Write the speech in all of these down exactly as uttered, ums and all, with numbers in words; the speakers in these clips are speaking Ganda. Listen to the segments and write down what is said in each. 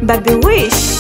Baby Wish,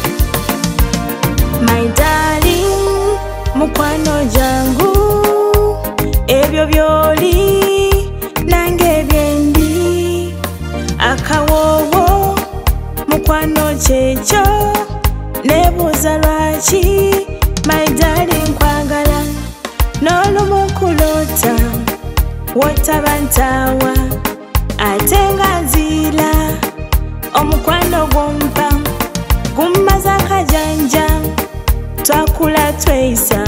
my darling, mukwano jangu, ebyo byoli nange byendi, akawowo mukwano checho nebuza lwaki, my darling kwagala n'olumukulota wotabantawa atenga nzila omukwano gompa gummaza kajanja twakula tweyisa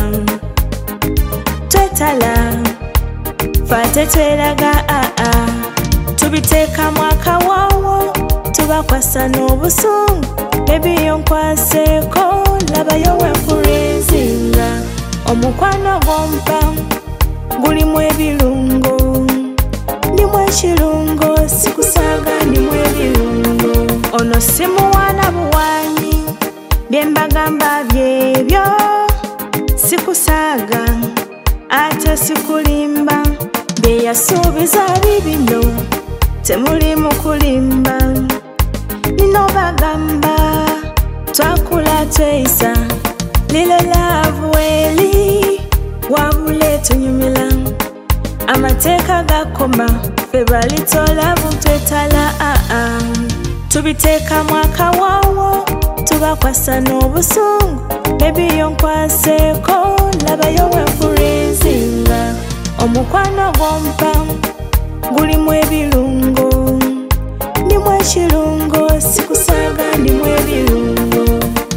twetala fate tweraga aa tubiteekamu akawawo tubakwasa n'obusungu baby yonkwaseeko labayo wenfurinzinga omukwano gompa gulimu ebirungo ndimu ekirungo sikusaaga ndimu ebirungo ono simuwaana buwaanyi byembagamba byebyo sikusaaga ate sikulimba byeyasuubiza bibino temuli mu kulimba nino bagamba twakula tweyisa lilo laavu eri wabule tunyumila amateeka gakoma ffe balitolavu twetala aa tubiteekamu akawawo tubakwasa n'obusungu baby yonkwaseeko labayo wenfurinzinga omukwano gompa gulimu ebirungo ndimu ekirungo sikusaaga ndimu ebirungo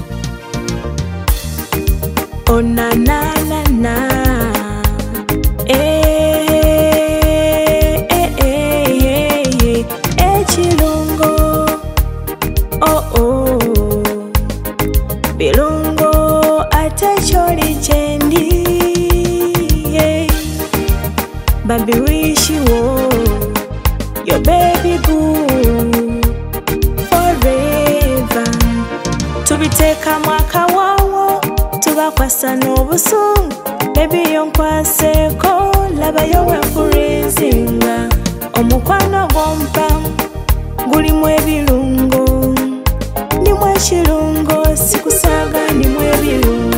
onananana ekirungo oh oh birungo ate kyoli kyendi Baby Wish wo your baby boo forever tubiteekamu akawawo tubakwasa n'obusungu baby yonkwaseeko labayo wenfurinzinga omukwano gompa gulimu ebirungo ndimu ekirungo sikusaaga ndimu ebirungo